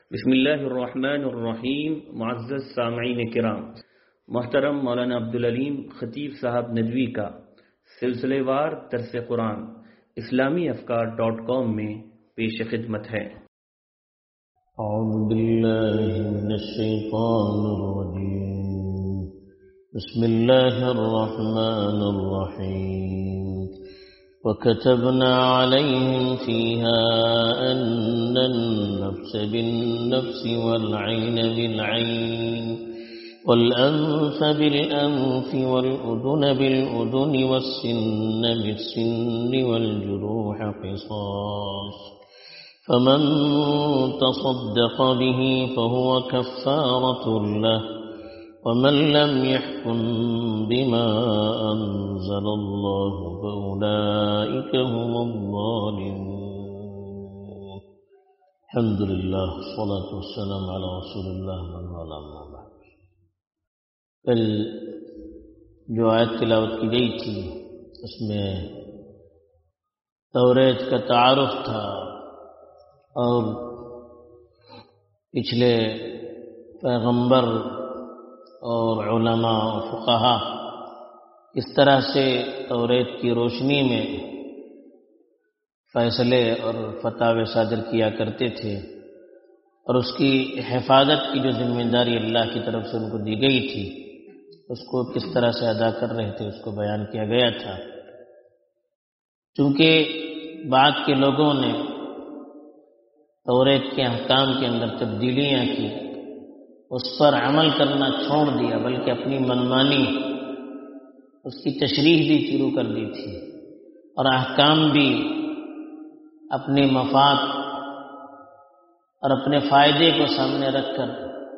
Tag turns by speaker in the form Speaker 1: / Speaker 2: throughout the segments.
Speaker 1: بسم اللہ الرحمن الرحیم. معزز سامعین کرام، محترم مولانا عبدالعلیم خطیب صاحب ندوی کا سلسلے وار درس قرآن اسلامیافکار.com میں پیش خدمت ہے.
Speaker 2: اعوذ باللہ من الشیطان الرجیم. بسم اللہ الرحمن الرحیم. وَكَتَبْنَا عَلَيْهِمْ فِيهَا أَنَّ النَّفْسَ بِالنَّفْسِ وَالْعَيْنَ بِالْعَيْنِ وَالْأَنفَ بِالْأَنفِ وَالْأُذُنَ بِالْأُذُنِ وَالسِّنَّ بِالسِّنِّ وَالْجُرُوحَ قِصَاصٌ فَمَن تَصَدَّقَ بِهِ فَهُوَ كَفَّارَةٌ لَهُ وَمَن لَّمْ يَحْكُم بِمَا أَنزَلَ اللَّهُ فَأُولَٰئِكَ هُمُ الظَّالِمُونَ. الحمد للہ والصلاة والسلام علی رسول اللہ من والاه اما بعد. کل جو آیت تلاوت کی گئی تھی اس میں توریت کا تعارف تھا اور پچھلے پیغمبر اور علماء و فقہا اس طرح سے توریت کی روشنی میں فیصلے اور فتاوی صادر کیا کرتے تھے اور اس کی حفاظت کی جو ذمہ داری اللہ کی طرف سے ان کو دی گئی تھی اس کو کس طرح سے ادا کر رہے تھے اس کو بیان کیا گیا تھا. چونکہ بعد کے لوگوں نے توریت کے احکام کے اندر تبدیلیاں کی، اس پر عمل کرنا چھوڑ دیا، بلکہ اپنی منمانی اس کی تشریح بھی شروع کر دی تھی اور احکام بھی اپنے مفاد اور اپنے فائدے کو سامنے رکھ کر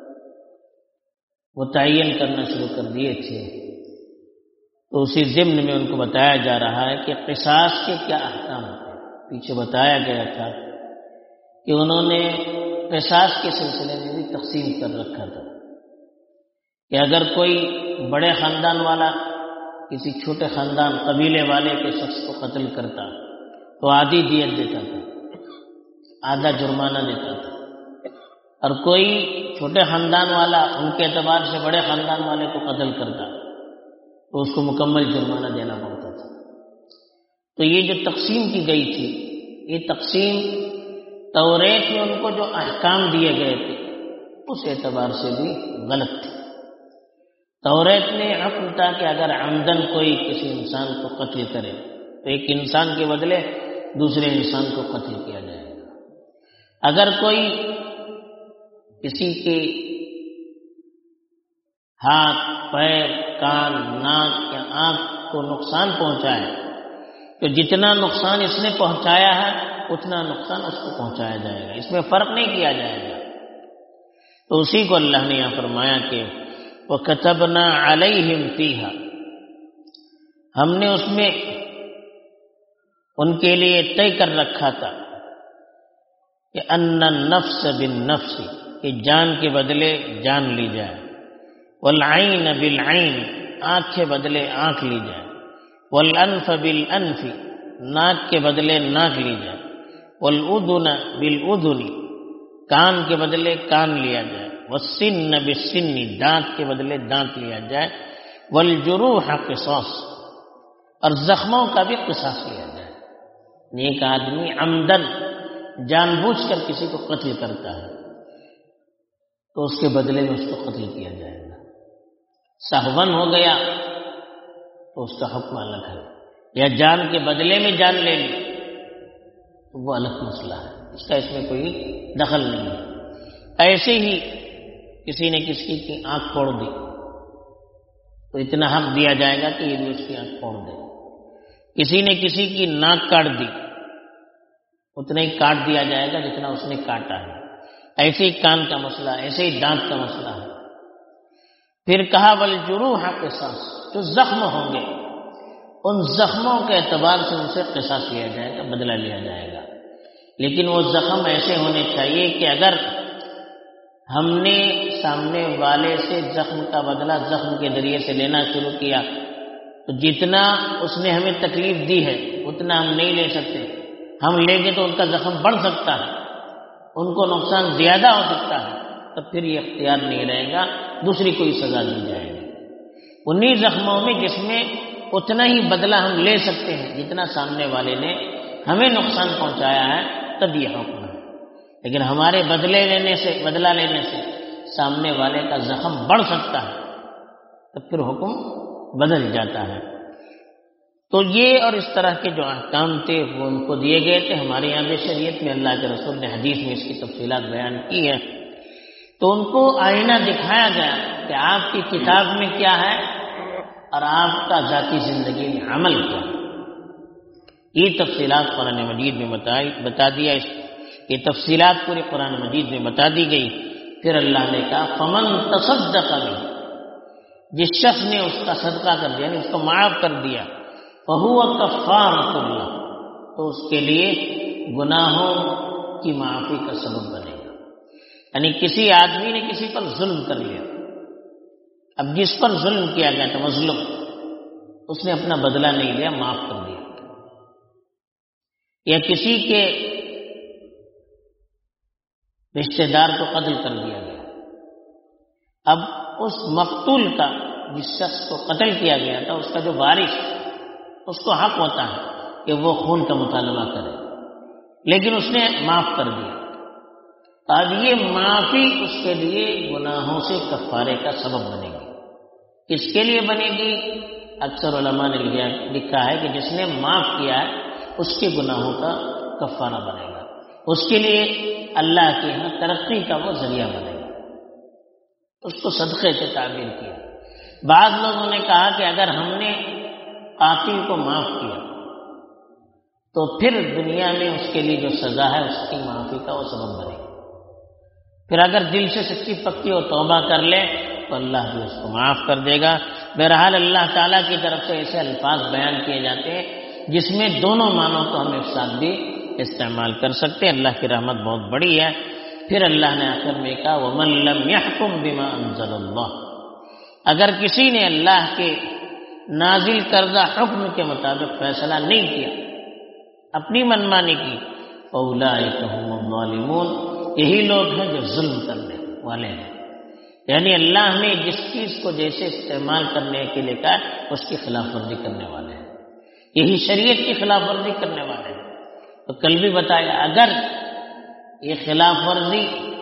Speaker 2: متعین کرنا شروع کر دیے تھے. تو اسی ضمن میں ان کو بتایا جا رہا ہے کہ قصاص کے کیا احکام ہیں. پیچھے بتایا گیا تھا کہ انہوں نے قصاص کے سلسلے میں بھی تقسیم کر رکھا تھا کہ اگر کوئی بڑے خاندان والا کسی چھوٹے خاندان قبیلے والے کے شخص کو قتل کرتا تو آدھی دیت دیتا تھا، آدھا جرمانہ دیتا تھا، اور کوئی چھوٹے خاندان والا ان کے اعتبار سے بڑے خاندان والے کو قتل کرتا تو اس کو مکمل جرمانہ دینا پڑتا تھا. تو یہ جو تقسیم کی گئی تھی یہ تقسیم توریت میں ان کو جو احکام دیے گئے تھے اس اعتبار سے بھی غلط تھی. توریت میں حکم تھا کہ اگر عمدن کوئی کسی انسان کو قتل کرے تو ایک انسان کے بدلے دوسرے انسان کو قتل کیا جائے گا. اگر کوئی کسی کے ہاتھ، پیر، کان، ناک یا آنکھ کو نقصان پہنچائے تو جتنا نقصان اس نے پہنچایا ہے اتنا نقصان اس کو پہنچایا جائے گا، اس میں فرق نہیں کیا جائے گا. تو اسی کو اللہ نے یہاں فرمایا کہ وَكَتَبْنَا عَلَيْهِمْ فِيهَا، ہم نے اس میں ان کے لیے طے کر رکھا تھا کہ أَنَّ النَّفْسَ بِالنَّفْسِ، کہ جان کے بدلے جان لی جائے، وَالْعَيْنَ بِالْعَيْنِ، آنکھ کے بدلے آنکھ لی جائے، وَالْأَنْفَ بِالْأَنْفِ، ناک کے بدلے ناک لی جائے، وَالْأُذُنَ بِالْأُذُنِ، کان کے بدلے کان لیا جائے، وَالسِّنَّ بِالسِّنِّ، دانت کے بدلے دانت لیا جائے، وَالْجُرُوحَ قِصَاص، اور زخموں کا بھی قصاص لیا جائے. ایک آدمی عمدن جان بوجھ کر کسی کو قتل کرتا ہے تو اس کے بدلے میں اس کو قتل کیا جائے گا. سہون ہو گیا تو اس کا حکم الگ ہے، یا جان کے بدلے میں جان لے لی تو وہ الگ مسئلہ ہے، اس کا اس میں کوئی دخل نہیں ہے. ایسے ہی کسی نے کسی کی آنکھ پھوڑ دی تو اتنا حق دیا جائے گا کہ یہ بھی اس کی آنکھ پھوڑ دے. کسی نے کسی کی ناک کاٹ دی اتنا ہی کاٹ دیا جائے گا جتنا اس نے کاٹا ہے. ایسے ہی کان کا مسئلہ، ایسے ہی دانت کا مسئلہ ہے. پھر کہا وَالْجُرُوحَ قِصَاص، جو زخم ہوں گے ان زخموں کے اعتبار سے ان سے قصاص لیا جائے گا، بدلہ لیا جائے گا. لیکن وہ زخم ایسے ہونے چاہیے کہ اگر ہم نے سامنے والے سے زخم کا بدلہ زخم کے ذریعے سے لینا شروع کیا تو جتنا اس نے ہمیں تکلیف دی ہے اتنا ہم نہیں لے سکتے. ہم لیں گے تو ان کا زخم بڑھ سکتا ہے، ان کو نقصان زیادہ ہو سکتا ہے تو پھر یہ اختیار نہیں رہے گا، دوسری کوئی سزا دی جائے گی۔ انہی زخموں میں جس میں اتنا ہی بدلہ ہم لے سکتے ہیں جتنا سامنے والے نے ہمیں نقصان پہنچایا ہے، تب یہ حکم ہے۔ لیکن ہمارے بدلہ لینے سے سامنے والے کا زخم بڑھ سکتا ہے، تب پھر حکم بدل جاتا ہے۔ تو یہ اور اس طرح کے جو احکام تھے وہ ان کو دیے گئے تھے۔ ہمارے یہاں بھی شریعت میں اللہ کے رسول نے حدیث میں اس کی تفصیلات بیان کی ہے۔ تو ان کو آئینہ دکھایا گیا کہ آپ کی کتاب میں کیا ہے اور آپ کا ذاتی زندگی میں عمل کیا ہے۔ یہ تفصیلات قرآن مجید میں بتا دیا، یہ تفصیلات پورے قرآن مجید میں بتا دی گئی۔ پھر اللہ نے کہا فمن تصدق به، جس شخص نے اس کا صدقہ کر دیا، یعنی اس کو معاف کر دیا، فهو کفارۃ له، تو اس کے لیے گناہوں کی معافی کا سبب بنے گا۔ یعنی کسی آدمی نے کسی پر ظلم کر لیا، اب جس پر ظلم کیا گیا تھا مظلوم، اس نے اپنا بدلہ نہیں لیا، معاف کر دیا، یا کسی کے رشتہ دار کو قتل کر دیا گیا، اب اس مقتول کا، جس شخص کو قتل کیا گیا تھا، اس کا جو وارث، اس کو حق ہوتا ہے کہ وہ خون کا مطالبہ کرے، لیکن اس نے معاف کر دیا۔ اب یہ معافی اس کے لیے گناہوں سے کفارے کا سبب بنے گی۔ کس کے لیے بنے گی؟ اکثر علماء نے لکھا ہے کہ جس نے معاف کیا ہے اس کے گناہوں کا کفارہ بنے گا، اس کے لیے اللہ کے یہاں ترقی کا وہ ذریعہ بنے گا۔ اس کو صدقے سے تعبیر کیا۔ بعض لوگوں نے کہا کہ اگر ہم نے قاتل کو معاف کیا تو پھر دنیا میں اس کے لیے جو سزا ہے اس کی معافی کا وہ سبب بنے گا۔ پھر اگر دل سے سچی پکی اور توبہ کر لے تو اللہ بھی اس کو معاف کر دے گا۔ بہرحال اللہ تعالیٰ کی طرف سے ایسے الفاظ بیان کیے جاتے ہیں جس میں دونوں معنوں کو ہم ایک ساتھ بھی استعمال کر سکتے ہیں۔ اللہ کی رحمت بہت بڑی ہے۔ پھر اللہ نے آخر میں کہا وَمَن لَّمْ يَحْكُم بِمَا أَنزَلَ اللَّهُ، اگر کسی نے اللہ کے نازل کردہ حکم کے مطابق فیصلہ نہیں کیا، اپنی منمانی کی، فَأُولَٰئِكَ هُمُ الظَّالِمُونَ، یہی لوگ ہیں جو ظلم کرنے والے ہیں۔ یعنی اللہ نے جس چیز کو جیسے استعمال کرنے کے لیے کہا اس کی خلاف ورزی کرنے والے ہیں، یہی شریعت کی خلاف ورزی کرنے والے ہیں۔ تو کل بھی بتایا اگر یہ خلاف ورزی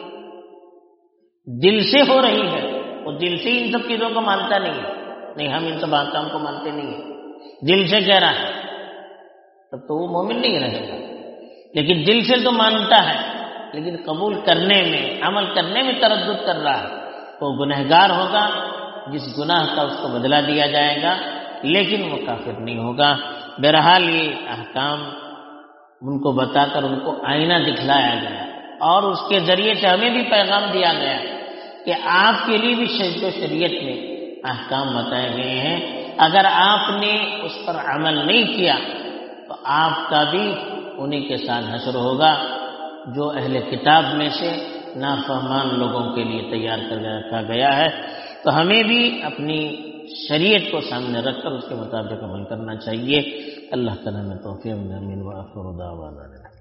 Speaker 2: دل سے ہو رہی ہے، وہ دل سے ان سب چیزوں کو مانتا نہیں ہے، نہیں ہم ان سب احکام کو مانتے نہیں ہیں، دل سے کہہ رہا ہے، تب تو وہ مومن نہیں رہے گا۔ لیکن دل سے تو مانتا ہے لیکن قبول کرنے میں، عمل کرنے میں تردد کر رہا ہے، وہ گنہگار ہوگا، جس گناہ کا اس کو بدلہ دیا جائے گا، لیکن وہ کافر نہیں ہوگا۔ بہرحال یہ احکام ان کو بتا کر ان کو آئینہ دکھلایا گیا، اور اس کے ذریعے سے ہمیں بھی پیغام دیا گیا کہ آپ کے لیے بھی شریعت میں احکام بتائے گئے ہیں، اگر آپ نے اس پر عمل نہیں کیا تو آپ کا بھی انہی کے ساتھ حشر ہوگا جو اہل کتاب میں سے نافہمان لوگوں کے لیے تیار کر رکھا گیا ہے۔ تو ہمیں بھی اپنی شریعت کو سامنے رکھ کر اس کے مطابق عمل کرنا چاہیے۔ اللہ تعالیٰ نے توفیق عامین وآخر دعوانا